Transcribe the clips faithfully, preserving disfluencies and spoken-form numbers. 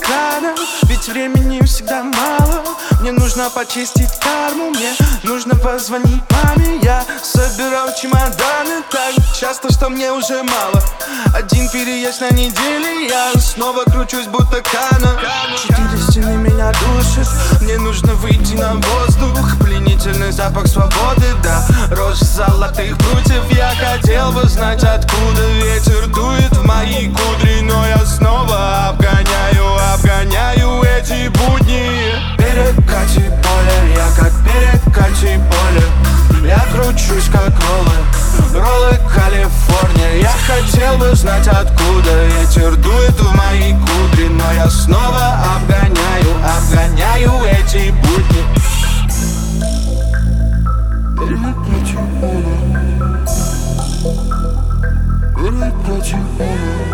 чемодана, ведь времени всегда мало. Мне нужно почистить карму, мне нужно позвонить маме. Я собирал чемоданы так часто, что мне уже мало. Один переезд на неделе, я снова кручусь, будто Кана. Четыре стены меня душат, мне нужно выйти на воздух. Пленительный запах свободы, да, рожь золотых прутьев. Я хотел бы знать, откуда ветер дует в мои кудри, но я снова обгоняю, обгоняю эти будни. Перекати поле, я как перекати поле. Я кручусь, как роллы, роллы Калифорния. Я хотел бы знать, откуда ветер дует в мои кудри, но я снова обгоняю, обгоняю эти будни. Перекати поле, перекати поле.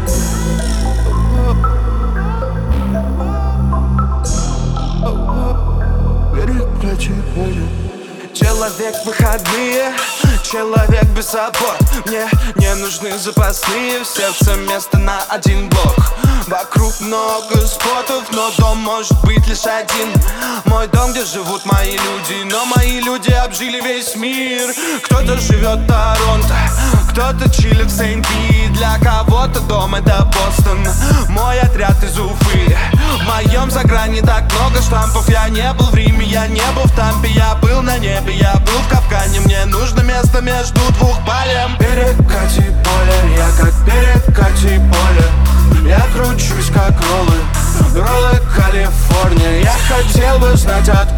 Человек в выходные, человек без забот. Мне не нужны запасные, в сердце место на один блок. Вокруг много спотов, но дом может быть лишь один. Мой дом, где живут мои люди, но мои люди обжили весь мир. Кто-то живет в Торонто, кто-то чилит в Сент-Пи. Для кого-то дом это Бостон, мой отряд из Уфы. В моем загране так много штампов. Я не был в Риме, я не был в Тампе. Я был на небе, я был в капкане. Мне нужно место между двух палем. Перекати поле, я как перекати поле. Я кручусь, как роллы, роллы Калифорния. Я хотел бы знать, откуда